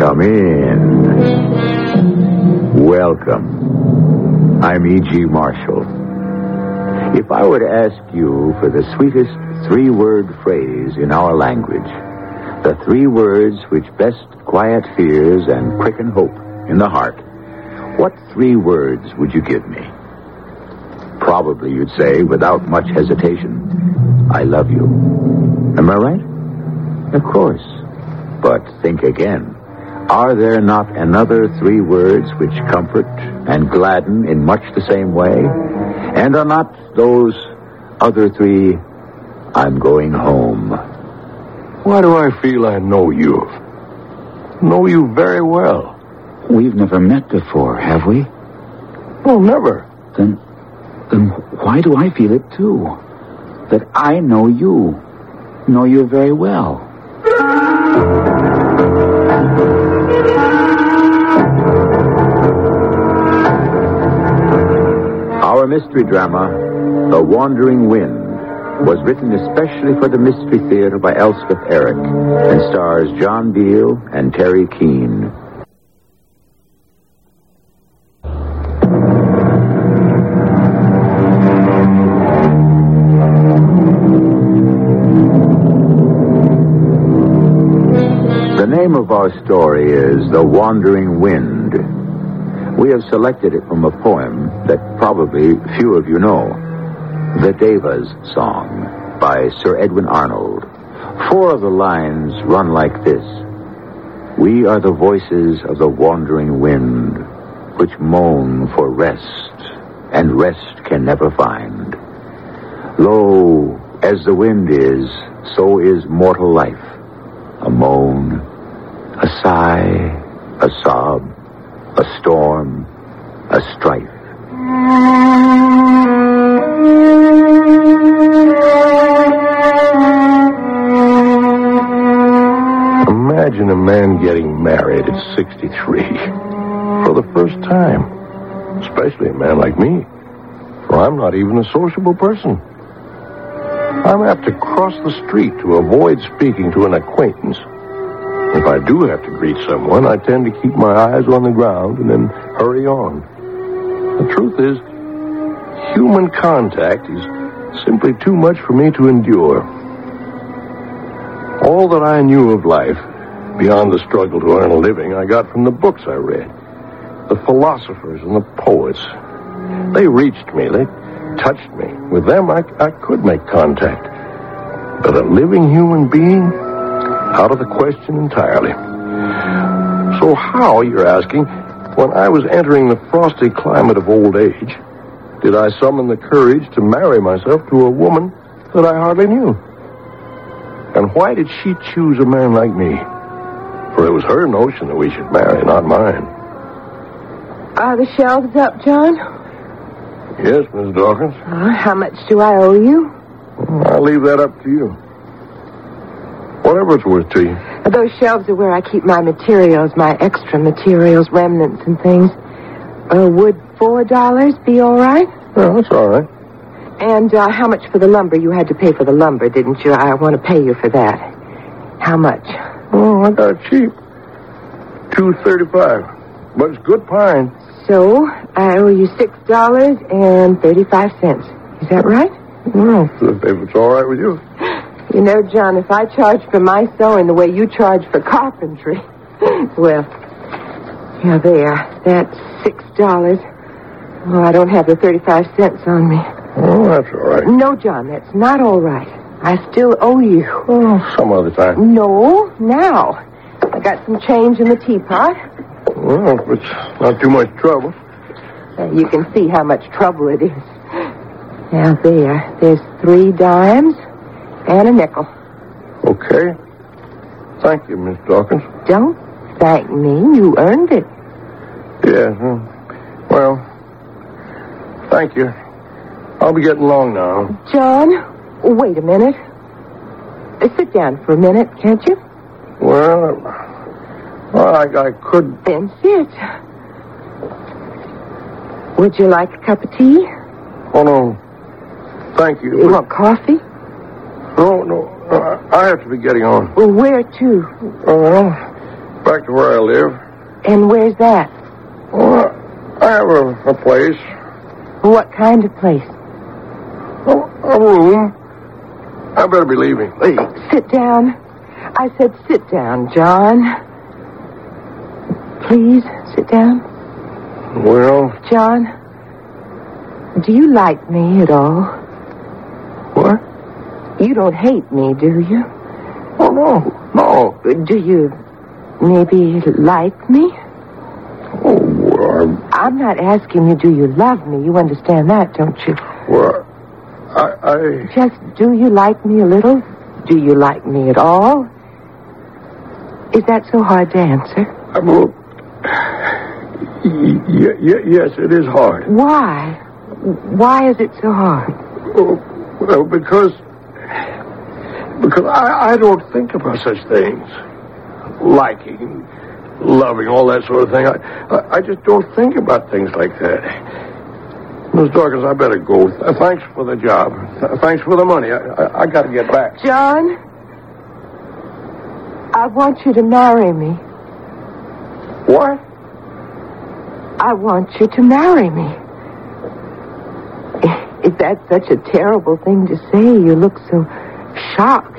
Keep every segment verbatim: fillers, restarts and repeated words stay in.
Come in. Welcome. I'm E G. Marshall. If I were to ask you for the sweetest three-word phrase in our language, the three words which best quiet fears and quicken hope in the heart, what three words would you give me? Probably you'd say, without much hesitation, I love you. Am I right? Of course. But think again. Are there not another three words which comfort and gladden in much the same way? And are not those other three, I'm going home? Why do I feel I know you? Know you very well. We've never met before, have we? No, never. Then, then why do I feel it too? That I know you, know you very well. Our mystery drama, The Wandering Wind, was written especially for the Mystery Theater by Elspeth Eric and stars John Beal and Terry Keane. The name of our story is The Wandering Wind. We have selected it from a poem that probably few of you know, The Devas Song by Sir Edwin Arnold. Four of the lines run like this. We are the voices of the wandering wind, which moan for rest, and rest can never find. Lo, as the wind is, so is mortal life. A moan, a sigh, a sob, a storm, a strife. Imagine a man getting married at sixty-three for the first time. Especially a man like me. For I'm not even a sociable person. I'm apt to cross the street to avoid speaking to an acquaintance. If I do have to greet someone, I tend to keep my eyes on the ground and then hurry on. The truth is, human contact is simply too much for me to endure. All that I knew of life, beyond the struggle to earn a living, I got from the books I read. The philosophers and the poets. They reached me. They touched me. With them, I, I could make contact. But a living human being? Out of the question entirely. So how, you're asking, when I was entering the frosty climate of old age, did I summon the courage to marry myself to a woman that I hardly knew? And why did she choose a man like me? For it was her notion that we should marry, not mine. Are the shelves up, John? Yes, Miss Dawkins. Uh, how much do I owe you? I'll leave that up to you. Whatever it's worth to you. Those shelves are where I keep my materials, my extra materials, remnants and things. Uh, would four dollars be all right? Yeah, that's all right. And uh, how much for the lumber? You had to pay for the lumber, didn't you? I want to pay you for that. How much? Oh, I got it cheap. Two thirty-five. But it's good pine. So, I owe you six dollars and thirty-five cents. Is that right? Well, if it's all right with you. You know, John, if I charge for my sewing the way you charge for carpentry, well, yeah, there. That's six dollars. Oh, I don't have the thirty-five cents on me. Oh, that's all right. No, John, that's not all right. I still owe you. Oh, some other time. No, now. I got some change in the teapot. Well, if it's not too much trouble. Uh, you can see how much trouble it is. Now, there. There's three dimes and a nickel. Okay. Thank you, Miss Dawkins. Don't thank me. You earned it. Yeah. Well, thank you. I'll be getting along now. John, wait a minute. Uh, sit down for a minute, can't you? Well, well I, I could... Then sit. Would you like a cup of tea? Oh, no. Thank you. You want coffee? No, no. Uh, I have to be getting on. Well, where to? Uh, well, Back to where I live. And where's that? Well, I have a, a place. What kind of place? A, a room. I better be leaving. Sit down. I said sit down, John. Please, sit down. Well... John, do you like me at all? What? You don't hate me, do you? Oh, no. No. Do you maybe like me? Oh, well, I'm... I'm not asking you, do you love me? You understand that, don't you? Well, I... I... Just, do you like me a little? Do you like me at all? Is that so hard to answer? I'm a... Y- y- y- yes, it is hard. Why? Why is it so hard? Oh, well, because... Because I, I don't think about such things. Liking, loving, all that sort of thing. I, I, I just don't think about things like that. Miss Dawkins, I better go. Uh, thanks for the job. Th- thanks for the money. I, I, I got to get back. John, I want you to marry me. What? I want you to marry me. If that's such a terrible thing to say, you look so shocked.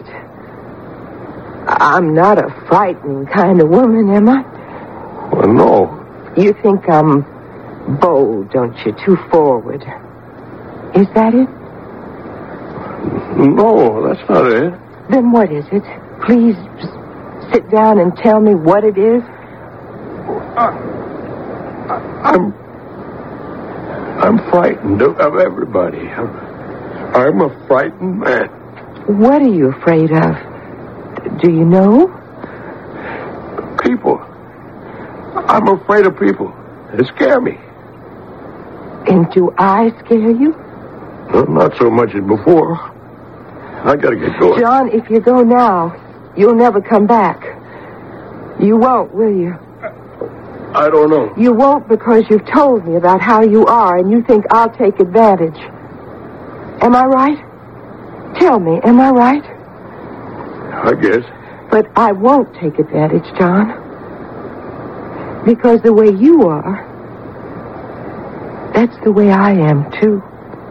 I'm not a frightening kind of woman, am I? Well, no. You think I'm bold, don't you? Too forward. Is that it? No, that's not it. Then what is it? Please sit down and tell me what it is. I, I, I'm... I'm frightened of, of everybody. I'm, I'm a frightened man. What are you afraid of? Do you know? People. I'm afraid of people. They scare me. And do I scare you? Well, not so much as before. I gotta get going. John, if you go now, you'll never come back. You won't, will you? I don't know. You won't because you've told me about how you are and you think I'll take advantage. Am I right? Tell me, am I right? I guess. But I won't take advantage, John. Because the way you are, that's the way I am, too.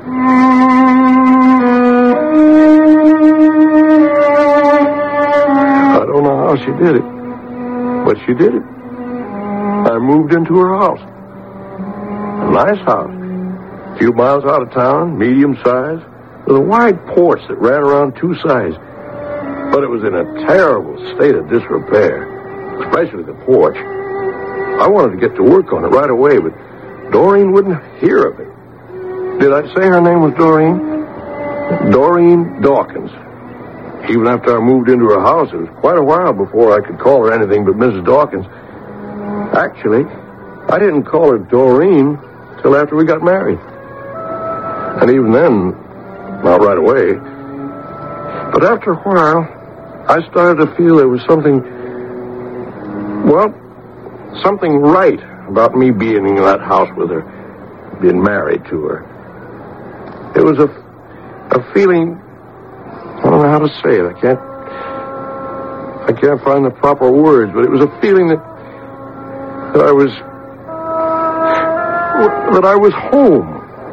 I don't know how she did it, but she did it. I moved into her house. A nice house. A few miles out of town, medium size, with a wide porch that ran around two sides. But it was in a terrible state of disrepair, especially the porch. I wanted to get to work on it right away, but Doreen wouldn't hear of it. Did I say her name was Doreen? Doreen Dawkins. Even after I moved into her house, it was quite a while before I could call her anything but Missus Dawkins. Actually, I didn't call her Doreen till after we got married. And even then, not right away. But after a while, I started to feel there was something, well, something right about me being in that house with her, being married to her. It was a, a feeling, I don't know how to say it. I can't, I can't find the proper words, but it was a feeling that, that I was, that I was home.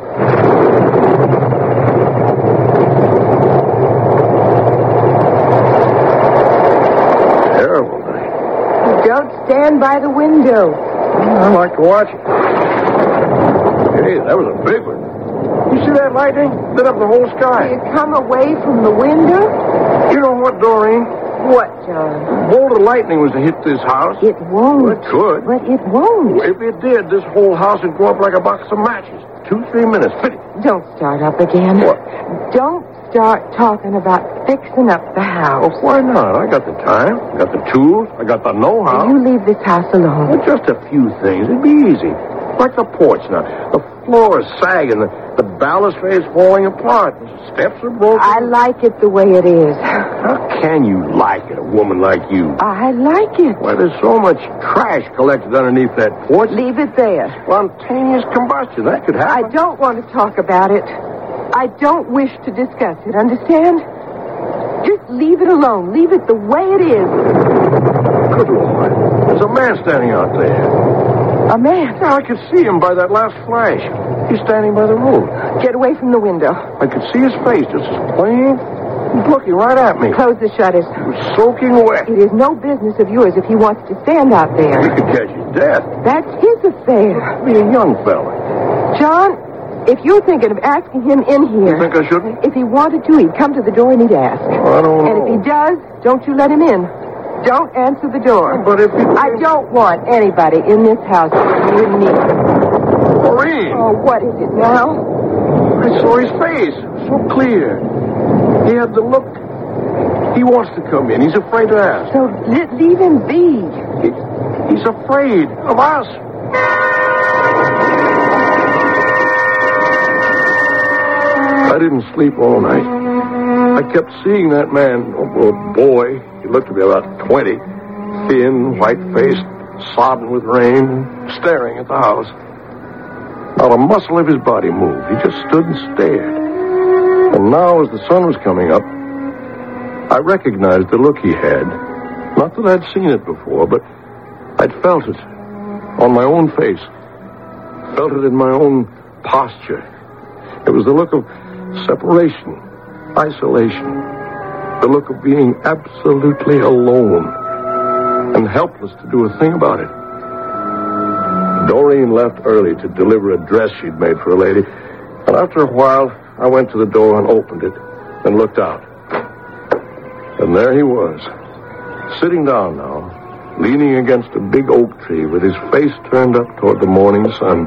Terrible night. Don't stand by the window. I like to watch it. Hey, that was a big one. You see that lightning? Lit up the whole sky. You come away from the window? You know what, Doreen? What, John? A bolt of lightning was to hit this house. It won't. Well, it could. But it won't. If it did, this whole house would go up like a box of matches. Two, three minutes. Fit it. Don't start up again. What? Don't start talking about fixing up the house. Well, why not? I got the time. I got the tools. I got the know-how. You leave this house alone. Well, just a few things. It'd be easy. Like the porch now. The floor is sagging. The, the balustrade is falling apart. The steps are broken. I like it the way it is. How can you like it, a woman like you? I like it. Why, there's so much trash collected underneath that porch. Leave it there. Spontaneous combustion. That could happen. I don't want to talk about it. I don't wish to discuss it, understand? Just leave it alone. Leave it the way it is. Good Lord. There's a man standing out there. A man? Yeah, I could see him by that last flash. He's standing by the road. Get away from the window. I could see his face just as plain. He's looking right at me. Close the shutters. He was soaking wet. It is no business of yours if he wants to stand out He there. could catch his death. That's his affair. Be a young fella. John, if you're thinking of asking him in here... You think I shouldn't? If he wanted to, he'd come to the door and he'd ask. Oh, I don't know. And if he does, don't you let him in. Don't answer the door. But if he... I don't want anybody in this house near me. Maureen! Oh, what is it now? I saw his face. So clear. He had the look. He wants to come in. He's afraid to ask. So le- leave him be. He, he's afraid of us. I didn't sleep all night. I kept seeing that man, oh, oh boy. He looked to be about twenty. Thin, white-faced, sodden with rain, staring at the house. Not a muscle of his body moved. He just stood and stared. And now, as the sun was coming up, I recognized the look he had. Not that I'd seen it before, but I'd felt it on my own face. Felt it in my own posture. It was the look of separation, isolation. The look of being absolutely alone and helpless to do a thing about it. Doreen left early to deliver a dress she'd made for a lady, and after a while, I went to the door and opened it and looked out. And there he was, sitting down now, leaning against a big oak tree with his face turned up toward the morning sun.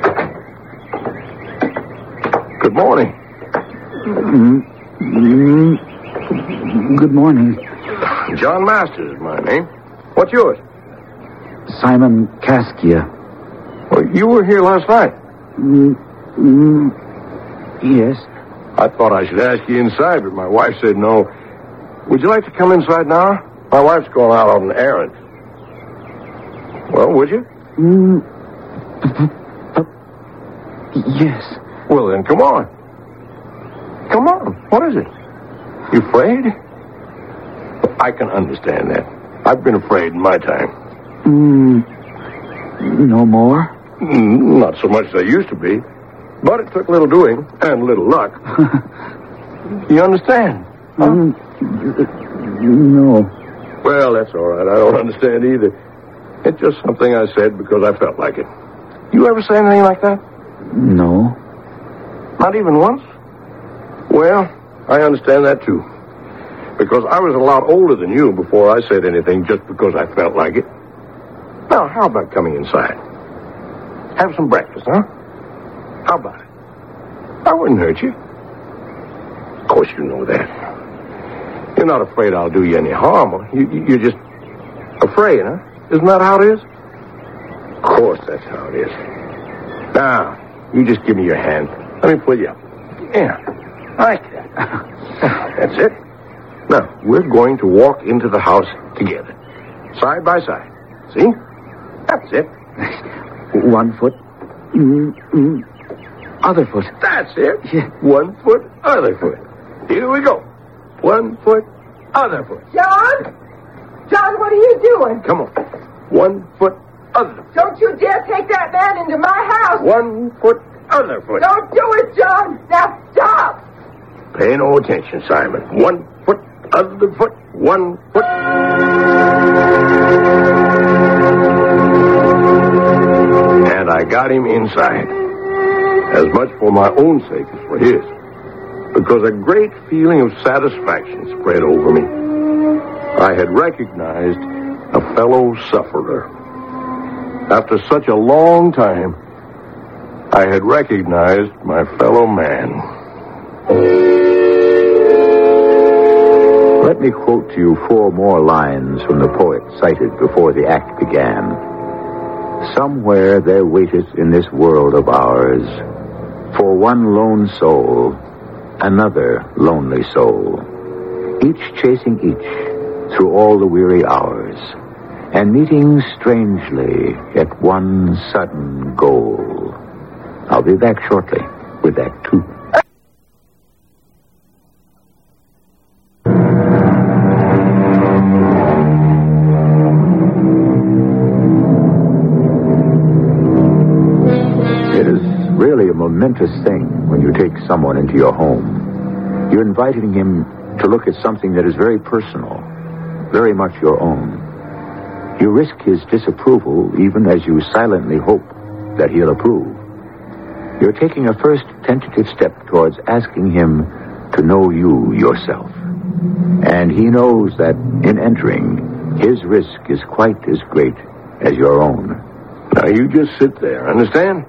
Good morning. Mm-hmm. Good morning. John Masters is my name. What's yours? Simon Kaskia. Well, you were here last night. Mm, mm, yes. I thought I should ask you inside, but my wife said no. Would you like to come inside now? My wife's going out on an errand. Well, would you? Mm, uh, yes. Well, then come on. Come on. What is it? You afraid? I can understand that. I've been afraid in my time. Mm, no more? Mm, not so much as I used to be. But it took little doing and little luck. You understand? Huh? Mm, no. Well, that's all right. I don't understand either. It's just something I said because I felt like it. You ever say anything like that? No. Not even once? Well, I understand that too. Because I was a lot older than you before I said anything just because I felt like it. Now, how about coming inside? Have some breakfast, huh? How about it? I wouldn't hurt you. Of course you know that. You're not afraid I'll do you any harm. You, you, you're just afraid, huh? Isn't that how it is? Of course that's how it is. Now, you just give me your hand. Let me pull you up. Yeah, like that. That's it. Now, we're going to walk into the house together. Side by side. See? That's it. One foot. Mm, mm, other foot. That's it. Yeah. One foot, other foot. Here we go. One foot, other foot. John? John, what are you doing? Come on. One foot, other foot. Don't you dare take that man into my house. One foot, other foot. Don't do it, John. Now stop. Pay no attention, Simon. One foot, other foot, one foot. And I got him inside. As much for my own sake as for his. Because a great feeling of satisfaction spread over me. I had recognized a fellow sufferer. After such a long time, I had recognized my fellow man. Let me quote to you four more lines from the poet cited before the act began. Somewhere there waiteth in this world of ours, for one lone soul, another lonely soul, each chasing each through all the weary hours, and meeting strangely at one sudden goal. I'll be back shortly with Act Two. precious thing when you take someone into your home. You're inviting him to look at something that is very personal, very much your own. You risk his disapproval even as you silently hope that he'll approve. You're taking a first tentative step towards asking him to know you yourself. And he knows that in entering, his risk is quite as great as your own. Now, you just sit there, understand?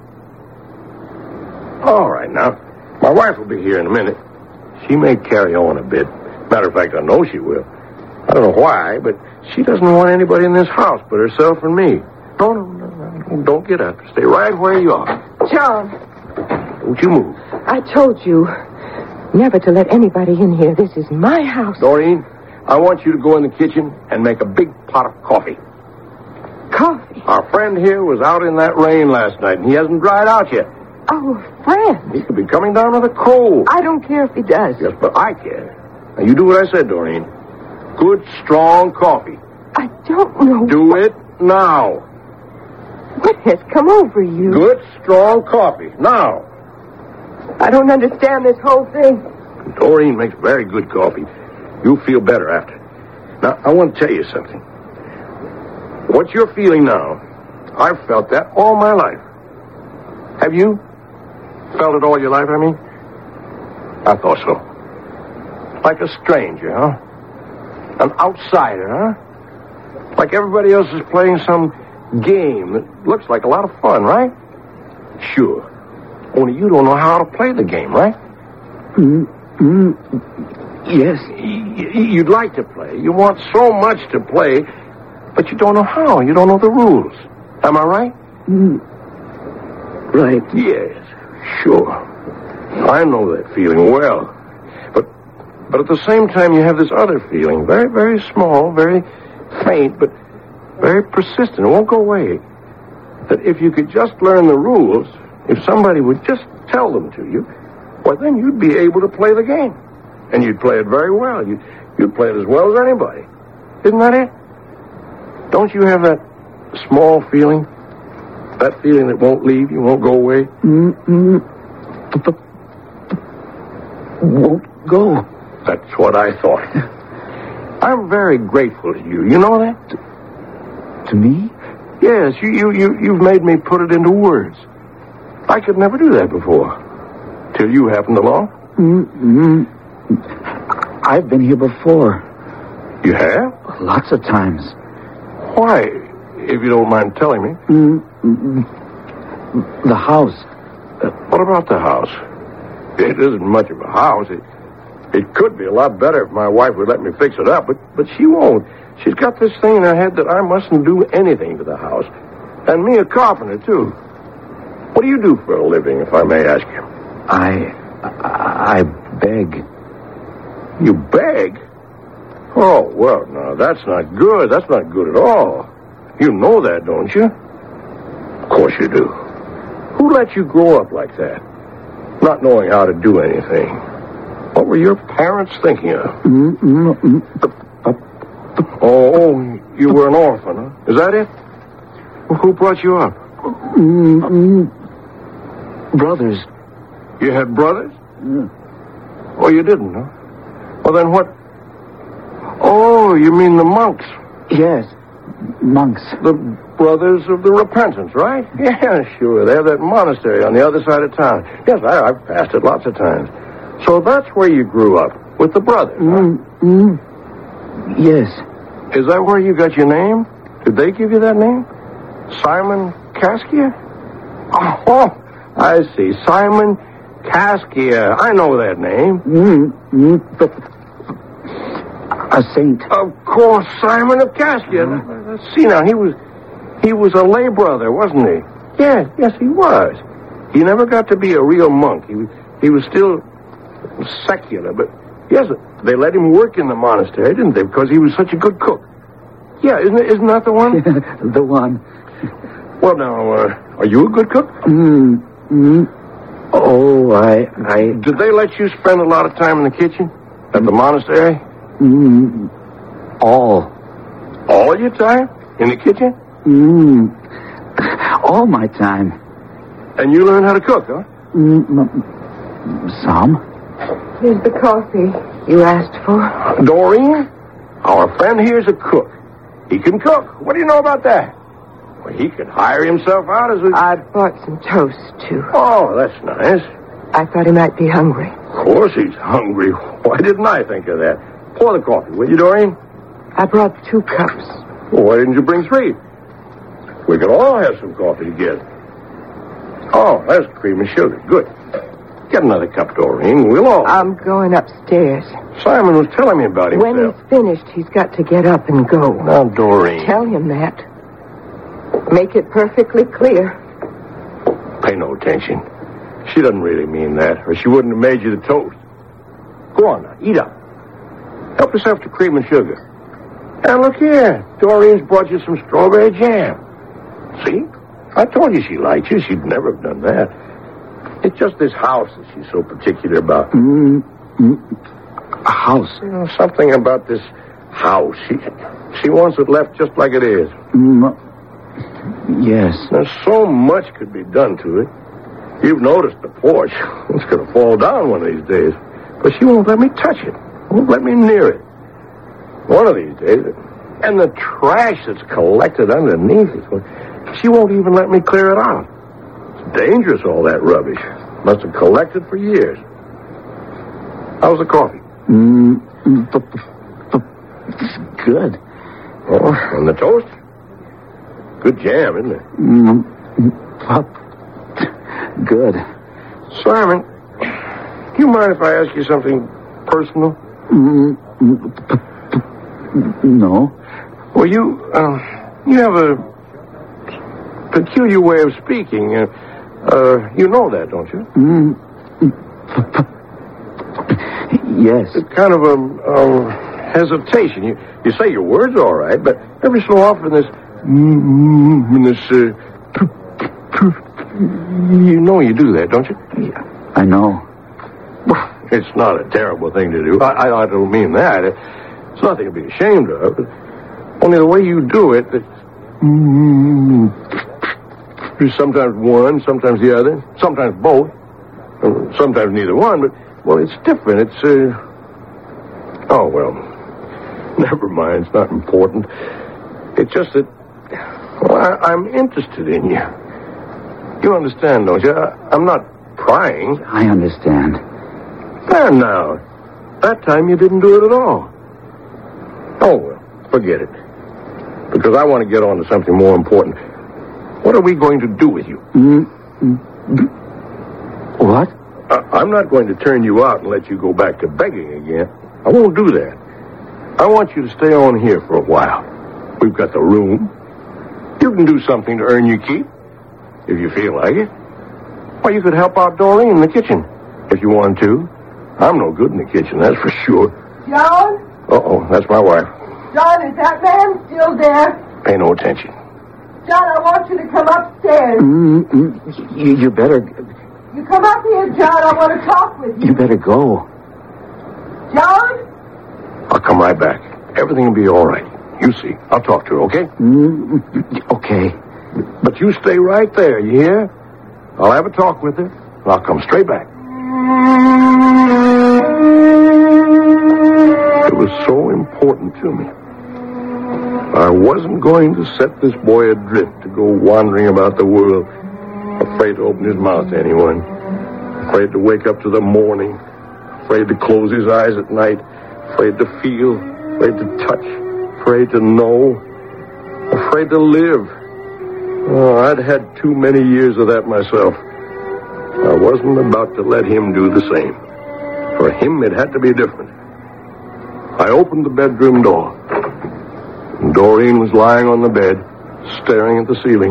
All right, now. My wife will be here in a minute. She may carry on a bit. Matter of fact, I know she will. I don't know why, but she doesn't want anybody in this house but herself and me. No, no, no, no. Don't get up. Stay right where you are. John. Don't you move. I told you never to let anybody in here. This is my house. Doreen, I want you to go in the kitchen and make a big pot of coffee. Coffee? Our friend here was out in that rain last night, and he hasn't dried out yet. Oh, a friend. He could be coming down with a cold. I don't care if he does. Yes, but I care. Now, you do what I said, Doreen. Good, strong coffee. I don't know. Do it now. What has come over you? Good, strong coffee. Now. I don't understand this whole thing. Doreen makes very good coffee. You'll feel better after. Now, I want to tell you something. What you're feeling now, I've felt that all my life. Have you felt it all your life, I mean? I thought so. Like a stranger, huh? An outsider, huh? Like everybody else is playing some game that looks like a lot of fun, right? Sure. Only you don't know how to play the game, right? Mm-hmm. Yes. Y- you'd like to play. You want so much to play, but you don't know how. You don't know the rules. Am I right? Mm. Right. Yes, sure. I know that feeling well. But but at the same time, you have this other feeling, very, very small, very faint, but very persistent. It won't go away. That if you could just learn the rules, if somebody would just tell them to you, well, then you'd be able to play the game. And you'd play it very well. You'd, you'd play it as well as anybody. Isn't that it? Don't you have that small feeling? That feeling that won't leave you, won't go away? Mm-mm. Won't go. That's what I thought. I'm very grateful to you. You know that? To, to me? Yes, you, you, you, you've made me put it into words. I could never do that before. Till you happened along. Mm-hmm. I've been here before. You have? Lots of times. Why, if you don't mind telling me? Mm-hmm. The house. Uh, what about the house? It isn't much of a house. It, it could be a lot better if my wife would let me fix it up, but, but she won't. She's got this thing in her head that I mustn't do anything to the house. And me a carpenter, too. What do you do for a living, if I may ask you? I... I, I beg. You beg? Oh, well, no, that's not good. That's not good at all. You know that, don't you? Of course you do. Who let you grow up like that? Not knowing how to do anything. What were your parents thinking of? Mm-hmm. Oh, you were an orphan, huh? Is that it? Well, who brought you up? Mm-hmm. Brothers. You had brothers? Mm. Oh, you didn't, huh? Well, then what? Oh, you mean the monks? Yes, monks. The Brothers of the Repentance, right? Yeah, sure. They have that monastery on the other side of town. Yes, I, I've passed it lots of times. So that's where you grew up, with the brothers, Mm-hmm. huh? Yes. Is that where you got your name? Did they give you that name? Simon Kaskia? Oh, I see. Simon Kaskia. I know that name. Mm-hmm. But a saint. Of course, Simon of Kaskia. Mm-hmm. See, now, he was he was a lay brother, wasn't he? Yes, yes, he was. He never got to be a real monk. He, he was still secular, but yes, they let him work in the monastery, didn't they? Because he was such a good cook. Yeah, isn't it, isn't that the one? The one. Well, now, uh, are you a good cook? Mm-hmm. Oh, I, I... Did they let you spend a lot of time in the kitchen at the monastery? Mm, all. All your time? In the kitchen? Mm, all my time. And you learned how to cook, huh? mm, mm, some. Here's the coffee you asked for. Doreen, our friend here's a cook. He can cook. What do you know about that? Well, he could hire himself out as a... I bought some toast, too. Oh, that's nice. I thought he might be hungry. Of course he's hungry. Why didn't I think of that? Pour the coffee, will you, Doreen? I brought two cups. Well, why didn't you bring three? We could all have some coffee together. Oh, that's cream and sugar. Good. Get another cup, Doreen. We'll all... I'm going upstairs. Simon was telling me about himself. When he's finished, he's got to get up and go. Now, Doreen. Tell him that. Make it perfectly clear. Pay no attention. She doesn't really mean that, or she wouldn't have made you the toast. Go on now, eat up. Help yourself to cream and sugar. And look here, Doreen's brought you some strawberry jam. See? I told you she liked you. She'd never have done that. It's just this house that she's so particular about. Mm, mm, a house? You know, something about this house. She, she wants it left just like it is. Mm, yes. Now, so much could be done to it. You've noticed the porch. It's going to fall down one of these days. But she won't let me touch it. Won't let me near it. One of these days. And the trash that's collected underneath it. She won't even let me clear it out. It's dangerous, all that rubbish. Must have collected for years. How's the coffee? Mm, mm, b- b- b- it's good. Oh, and the toast? Good jam, isn't it? Mm, mm, good. Simon, do you mind if I ask you something personal? Mm, mm, p- p- no. Well, you, uh, you have a peculiar way of speaking. Uh, uh, you know that, don't you? Mm, yes. It's kind of a, a hesitation. You, you say your words all right, but every so often this, mm, this, uh, you know you do that, don't you? Yeah, I know. It's not a terrible thing to do. I, I, I don't mean that. It's nothing to be ashamed of. Only the way you do it, it's sometimes one, sometimes the other, sometimes both, sometimes neither one, but, well, it's different. It's, uh... Oh, well, never mind. It's not important. It's just that, well, I, I'm interested in you. You understand, don't you? I, I'm not prying. I understand. And now, that time you didn't do it at all. Oh, well, forget it. Because I want to get on to something more important. What are we going to do with you? Mm, mm, what? I, I'm not going to turn you out and let you go back to begging again. I won't do that. I want you to stay on here for a while. We've got the room. You can do something to earn your keep, if you feel like it. Or you could help out Doreen in the kitchen, if you want to. I'm no good in the kitchen, that's for sure. John? Uh-oh, that's my wife. John, is that man still there? Pay no attention. John, I want you to come upstairs. Mm, mm, you, you better... You come up here, John. I want to talk with you. You better go. John? I'll come right back. Everything will be all right. You see. I'll talk to her, okay? Mm, okay. But you stay right there, you hear? I'll have a talk with her, and I'll come straight back. It was so important to me. I wasn't going to set this boy adrift to go wandering about the world, afraid to open his mouth to anyone, afraid to wake up to the morning, afraid to close his eyes at night, afraid to feel, afraid to touch, afraid to know, afraid to live. Oh, I'd had too many years of that myself. I wasn't about to let him do the same. For him, it had to be different. I opened the bedroom door. And Doreen was lying on the bed, staring at the ceiling.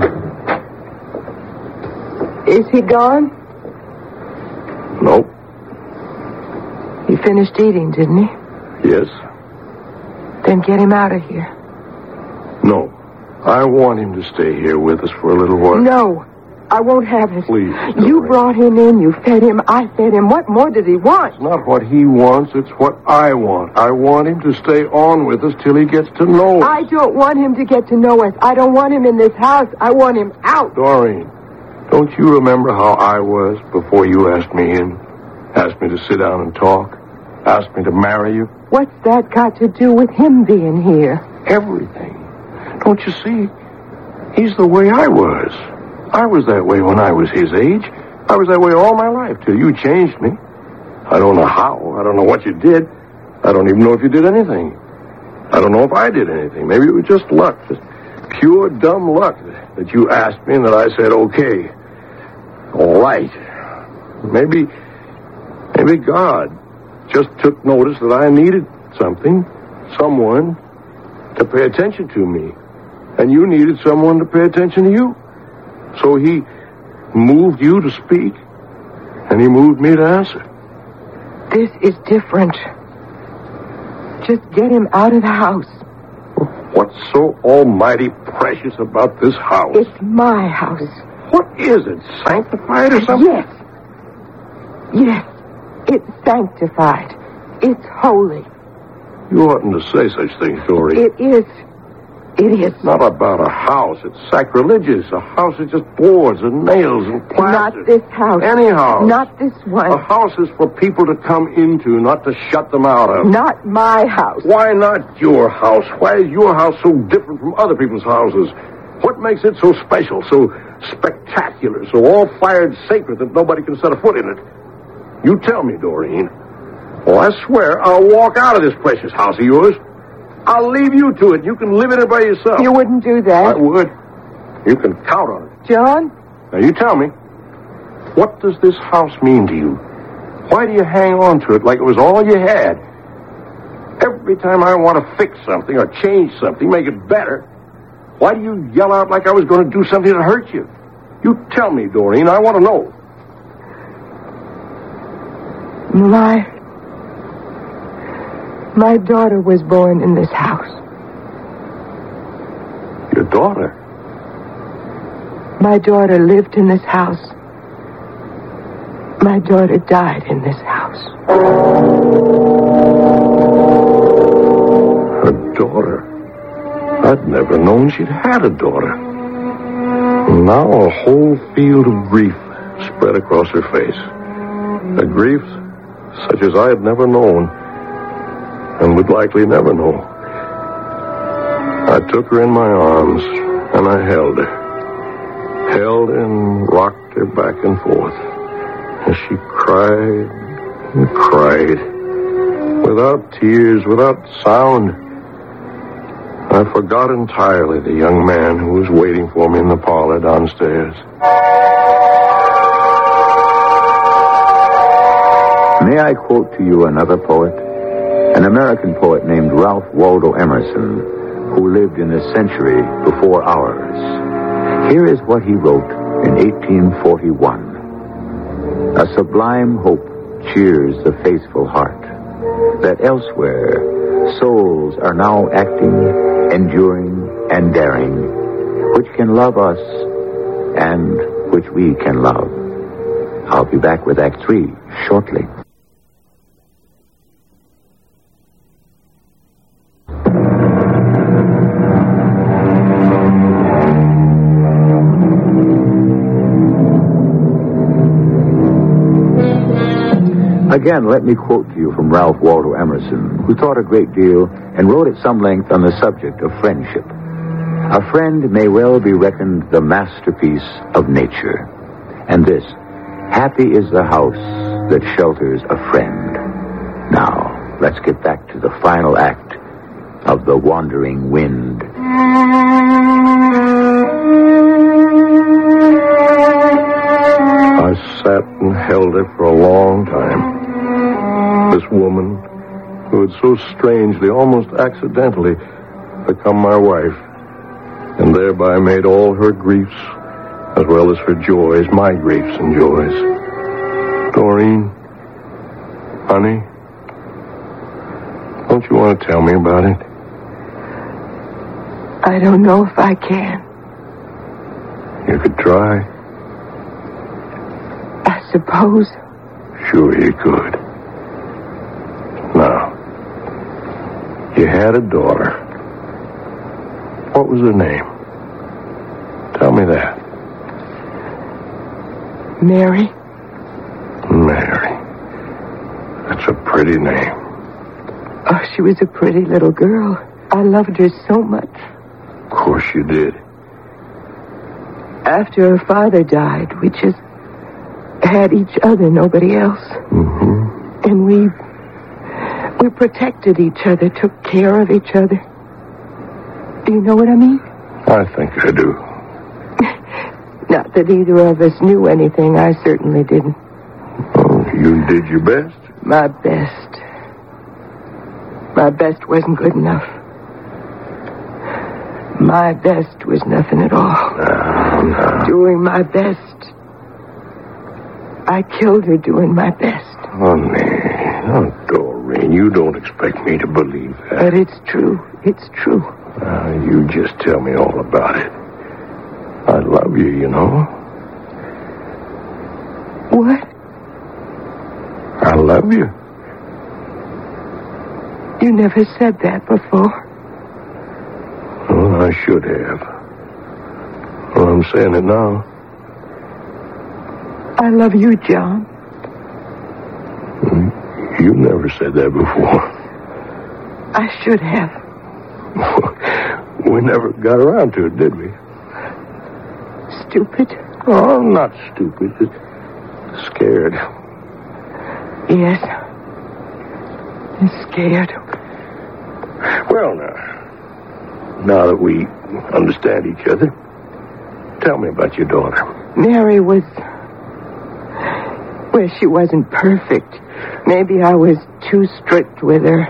Is he gone? Nope. He finished eating, didn't he? Yes. Then get him out of here. No. I want him to stay here with us for a little while. No. I won't have it. Please, You Doreen. brought him in. You fed him. I fed him. What more does he want? It's not what he wants. It's what I want. I want him to stay on with us till he gets to know us. I don't want him to get to know us. I don't want him in this house. I want him out. Doreen, Don't you remember how I was before you asked me in? Asked me to sit down and talk? Asked me to marry you? What's that got to do with him being here? Everything. Don't you see? He's the way I was. I was that way when I was his age. I was that way all my life till you changed me. I don't know how. I don't know what you did. I don't even know if you did anything. I don't know if I did anything. Maybe it was just luck. Just pure dumb luck that you asked me and that I said, okay. All right. Maybe, maybe God just took notice that I needed something, someone to pay attention to me. And you needed someone to pay attention to you. So he moved you to speak, and he moved me to answer. This is different. Just get him out of the house. What's so almighty precious about this house? It's my house. What is it, sanctified or something? Yes. Yes. It's sanctified. It's holy. You oughtn't to say such things, Dory. It is. It is. It's not about a house. It's sacrilegious. A house is just boards and nails and plaster. Not this house. Any house. Not this one. A house is for people to come into, not to shut them out of. Not my house. Why not your house? Why is your house so different from other people's houses? What makes it so special, so spectacular, so all-fired sacred that nobody can set a foot in it? You tell me, Doreen. Well, I swear I'll walk out of this precious house of yours. I'll leave you to it. You can live in it by yourself. You wouldn't do that. I would. You can count on it. John? Now, you tell me. What does this house mean to you? Why do you hang on to it like it was all you had? Every time I want to fix something or change something, make it better, why do you yell out like I was going to do something to hurt you? You tell me, Doreen. I want to know. My... My daughter was born in this house. Your daughter? My daughter lived in this house. My daughter died in this house. Her daughter? I'd never known she'd had a daughter. Now a whole field of grief spread across her face. A grief such as I had never known. And would likely never know. I took her in my arms, and I held her. Held and rocked her back and forth. And she cried and cried. Without tears, without sound. I forgot entirely the young man who was waiting for me in the parlor downstairs. May I quote to you another poet? An American poet named Ralph Waldo Emerson, who lived in a century before ours. Here is what he wrote in eighteen forty-one. A sublime hope cheers the faithful heart, that elsewhere souls are now acting, enduring, and daring, which can love us and which we can love. I'll be back with Act Three shortly. Again, let me quote to you from Ralph Waldo Emerson, who thought a great deal and wrote at some length on the subject of friendship. A friend may well be reckoned the masterpiece of nature. And this, happy is the house that shelters a friend. Now, let's get back to the final act of The Wandering Wind. I sat and held her for a long time. This woman, who had so strangely, almost accidentally, become my wife, and thereby made all her griefs, as well as her joys, my griefs and joys. Doreen, honey, don't you want to tell me about it? I don't know if I can. You could try. I suppose. Sure you could. Now, you had a daughter. What was her name? Tell me that. Mary. Mary. That's a pretty name. Oh, she was a pretty little girl. I loved her so much. Of course you did. After her father died, we just had each other, nobody else. Mm-hmm. And we... we protected each other, took care of each other. Do you know what I mean? I think I do. Not that either of us knew anything. I certainly didn't. Oh, you did your best? My best. My best wasn't good enough. My best was nothing at all. No, no. Doing my best. I killed her doing my best. Honey, oh, Doreen, you don't expect me to believe that. But it's true. It's true. Uh, you just tell me all about it. I love you, you know. What? I love you. You never said that before. Well, I should have. Well, I'm saying it now. I love you, John. You never said that before. I should have. We never got around to it, did we? Stupid. Oh, I'm not stupid. Just scared. Yes. I'm scared. Well, now, now that we understand each other, tell me about your daughter. Mary was... well, she wasn't perfect. Maybe I was too strict with her.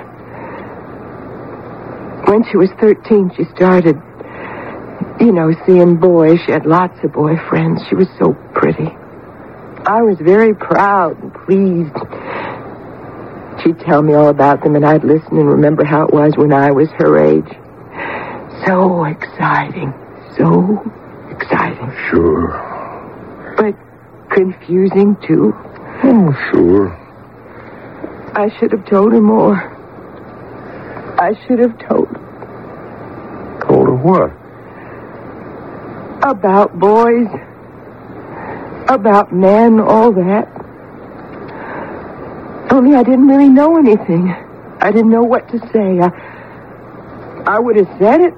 When she was thirteen, she started, you know, seeing boys. She had lots of boyfriends. She was so pretty. I was very proud and pleased. She'd tell me all about them, and I'd listen and remember how it was when I was her age. So exciting. So exciting. Sure. But confusing, too. Oh, sure. I should have told her more. I should have told her. Told her what? About boys. About men, all that. Only I didn't really know anything. I didn't know what to say. I, I would have said it.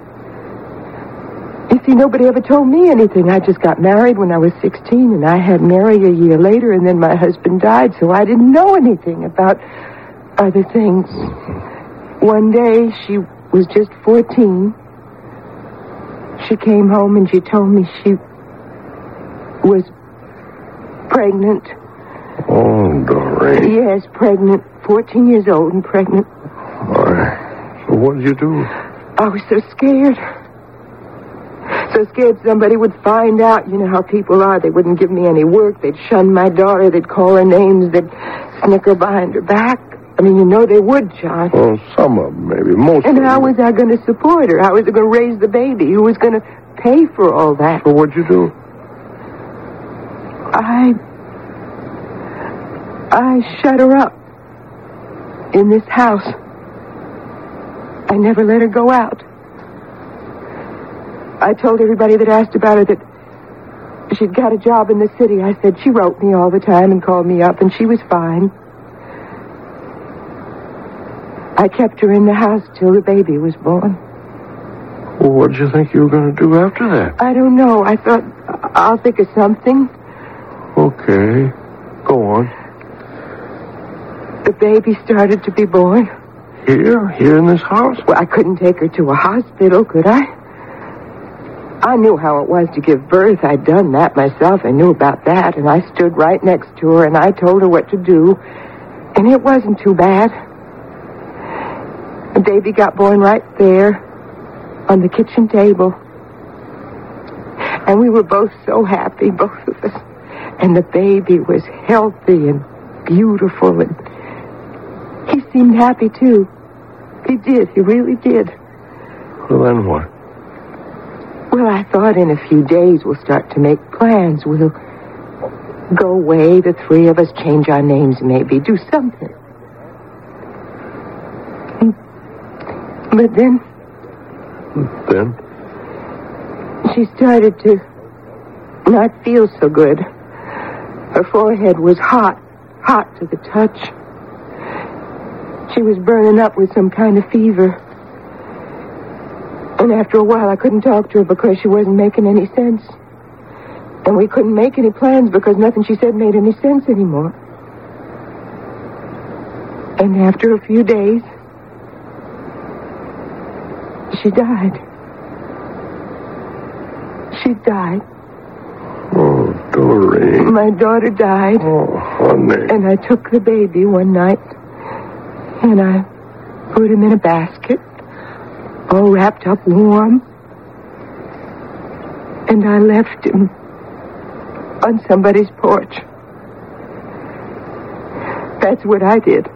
You see, nobody ever told me anything. I just got married when I was sixteen, and I had Mary a year later, and then my husband died, so I didn't know anything about other things. One day, she was just fourteen. She came home and she told me she was pregnant. Oh, Doreen. Yes, pregnant. fourteen years old and pregnant. Why? So what did you do? I was so scared. So scared somebody would find out. You know how people are. They wouldn't give me any work. They'd shun my daughter. They'd call her names. They'd snicker behind her back. I mean, you know they would, John. Well, some of them, maybe. Most And of them. how was I going to support her? How was I going to raise the baby? Who was going to pay for all that? So what'd you do? I... I shut her up in this house. I never let her go out. I told everybody that asked about her that she'd got a job in the city. I said she wrote me all the time and called me up, and she was fine. I kept her in the house till the baby was born. Well, what did you think you were going to do after that? I don't know. I thought, I'll think of something. Okay. Go on. The baby started to be born. Here? Here in this house? Well, I couldn't take her to a hospital, could I? I knew how it was to give birth. I'd done that myself. I knew about that. And I stood right next to her, and I told her what to do. And it wasn't too bad. The baby got born right there on the kitchen table. And we were both so happy, both of us. And the baby was healthy and beautiful, and he seemed happy, too. He did. He really did. Well, then what? Well, I thought in a few days we'll start to make plans. We'll go away, the three of us, change our names maybe, do something. But then... Then? She started to not feel so good. Her forehead was hot, hot to the touch. She was burning up with some kind of fever. And after a while, I couldn't talk to her because she wasn't making any sense. And we couldn't make any plans because nothing she said made any sense anymore. And after a few days, she died. She died. Oh, Doreen. My daughter died. Oh, honey. And I took the baby one night, and I put him in a basket, all wrapped up warm, and I left him on somebody's porch. That's what I did.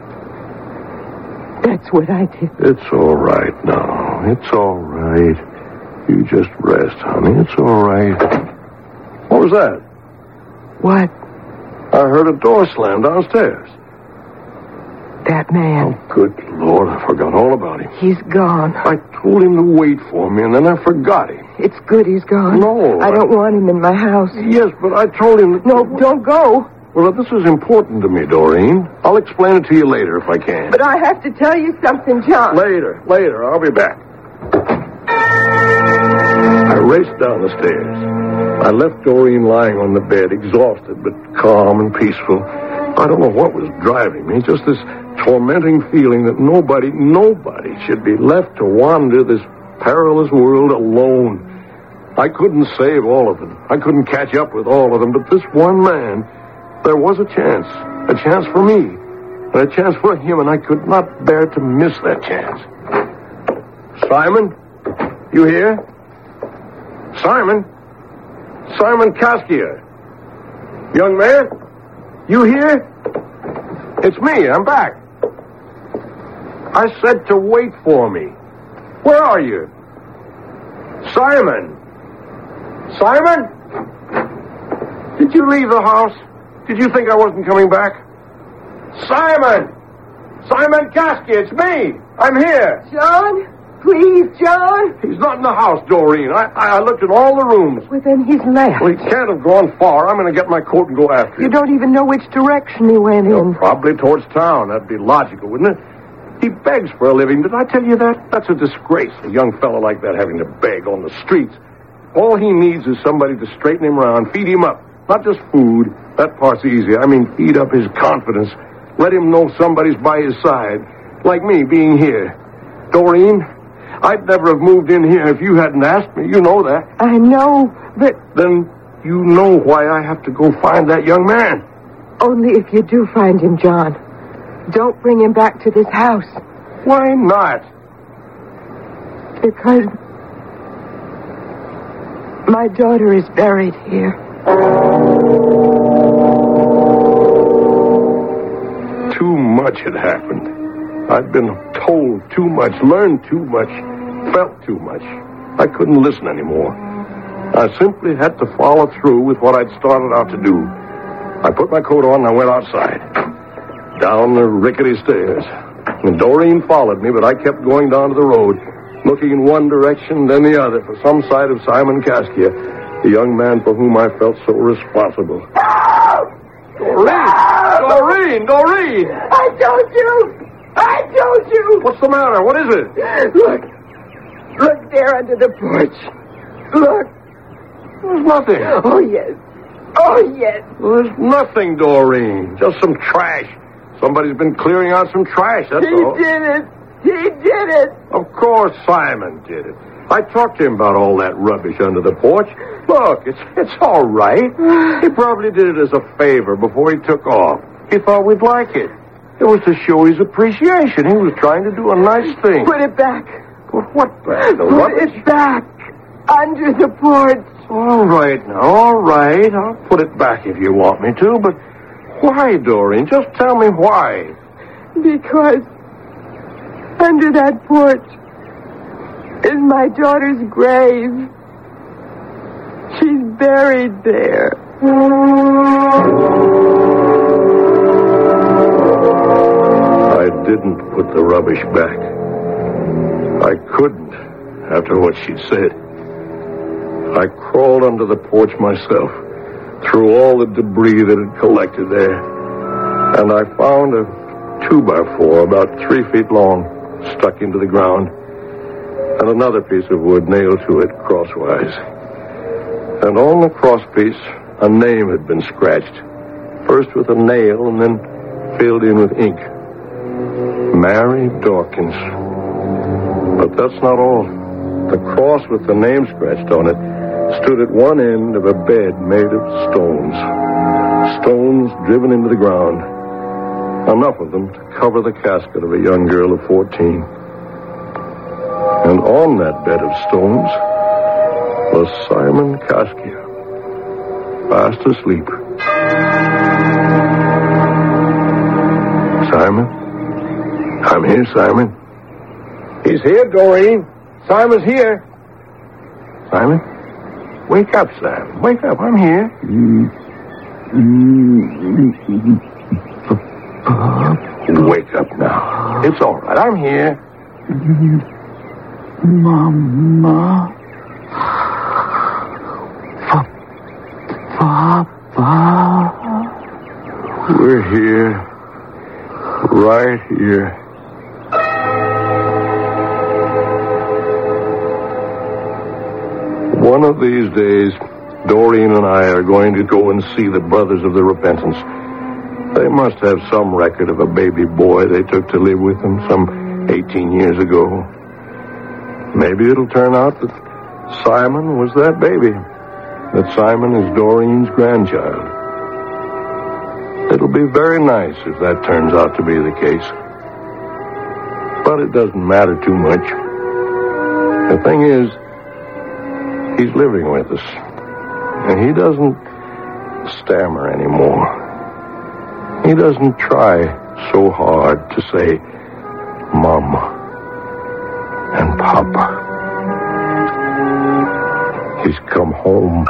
That's what I did. It's all right now. It's all right. You just rest, honey. It's all right. What was that? What? I heard a door slam downstairs. That man. Oh, good Lord. I forgot all about him. He's gone. I told him to wait for me, and then I forgot him. It's good he's gone. No. I, I don't want him in my house. Yes, but I told him that... No, don't go. Well, this is important to me, Doreen. I'll explain it to you later if I can. But I have to tell you something, John. Later, later. I'll be back. I raced down the stairs. I left Doreen lying on the bed, exhausted but calm and peaceful. I don't know what was driving me, just this tormenting feeling that nobody, nobody should be left to wander this perilous world alone. I couldn't save all of them. I couldn't catch up with all of them, but this one man, there was a chance. A chance for me. And a chance for him, and I could not bear to miss that chance. Simon? You here? Simon? Simon Kaskia. Young man? You here? It's me. I'm back. I said to wait for me. Where are you? Simon? Simon? Did you leave the house? Did you think I wasn't coming back? Simon! Simon Kaskia, it's me! I'm here! John? Please, John? He's not in the house, Doreen. I, I looked in all the rooms. Well, then he's left. Well, he can't have gone far. I'm going to get my coat and go after him. You don't even know which direction he went in. Probably towards town. That'd be logical, wouldn't it? He begs for a living. Did I tell you that? That's a disgrace, a young fellow like that having to beg on the streets. All he needs is somebody to straighten him around, feed him up. Not just food. That part's easy. I mean, feed up his confidence. Let him know somebody's by his side. Like me being here. Doreen, I'd never have moved in here if you hadn't asked me. You know that. I know, but... Then you know why I have to go find that young man. Only if you do find him, John. Don't bring him back to this house. Why not? Because my daughter is buried here. Too much had happened. I'd been told too much, learned too much, felt too much. I couldn't listen anymore. I simply had to follow through with what I'd started out to do. I put my coat on and I went outside. Down the rickety stairs. And Doreen followed me, but I kept going down to the road, looking in one direction, then the other, for some sight of Simon Kaskia, the young man for whom I felt so responsible. Doreen! Doreen! Doreen! I told you! I told you! What's the matter? What is it? Look. Look there under the porch. Look. There's nothing. Oh, yes. Oh, yes. Well, there's nothing, Doreen. Just some trash. Somebody's been clearing out some trash, that's he all. He did it. He did it. Of course Simon did it. I talked to him about all that rubbish under the porch. Look, it's it's all right. He probably did it as a favor before he took off. He thought we'd like it. It was to show his appreciation. He was trying to do a nice thing. Put it back. Put what back? The Put rubbish? it back. Under the porch. All right now, all right. I'll put it back if you want me to, but why, Doreen? Just tell me why. Because under that porch is my daughter's grave. She's buried there. I didn't put the rubbish back. I couldn't, after what she'd said. I crawled under the porch myself, through all the debris that had collected there. And I found a two by four about three feet long stuck into the ground, and another piece of wood nailed to it crosswise. And on the crosspiece, a name had been scratched, first with a nail and then filled in with ink. Mary Dawkins. But that's not all. The cross with the name scratched on it stood at one end of a bed made of stones. Stones driven into the ground. Enough of them to cover the casket of a young girl of fourteen. And on that bed of stones was Simon Kaskia, fast asleep. Simon? I'm here, Simon. He's here, Doreen. Simon's here. Simon? Wake up, Simon. Wake up. I'm here. Wake up now. It's all right. I'm here. Mama. Papa. We're here. Right here. One of these days, Doreen and I are going to go and see the Brothers of the Repentance. They must have some record of a baby boy they took to live with them some eighteen years ago. Maybe it'll turn out that Simon was that baby, that Simon is Doreen's grandchild. It'll be very nice if that turns out to be the case. But it doesn't matter too much. The thing is, he's living with us, and he doesn't stammer anymore. He doesn't try so hard to say Mama and Papa. He's come home.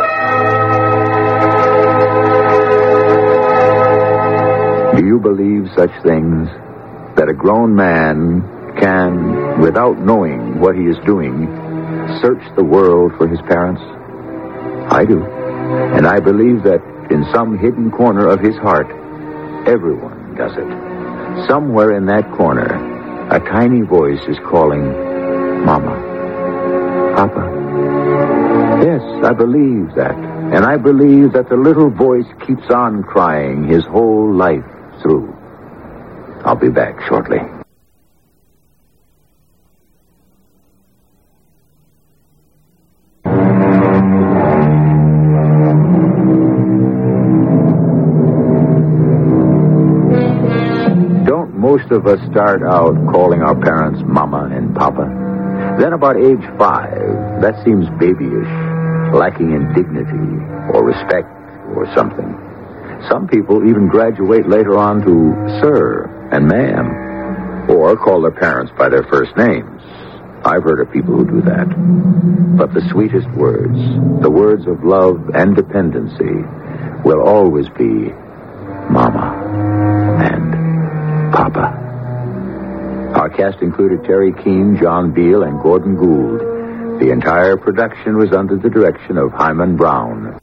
Do you believe such things? That a grown man can, without knowing what he is doing, search the world for his parents? I do. And I believe that in some hidden corner of his heart, everyone does it. Somewhere in that corner, a tiny voice is calling, Mama, Papa. Yes, I believe that. And I believe that the little voice keeps on crying his whole life through. I'll be back shortly. Don't most of us start out calling our parents Mama and Papa? Then about age five, that seems babyish, lacking in dignity or respect or something. Some people even graduate later on to sir and ma'am, or call their parents by their first names. I've heard of people who do that. But the sweetest words, the words of love and dependency, will always be Mama and Papa. Our cast included Terry Keane, John Beal, and Gordon Gould. The entire production was under the direction of Hyman Brown.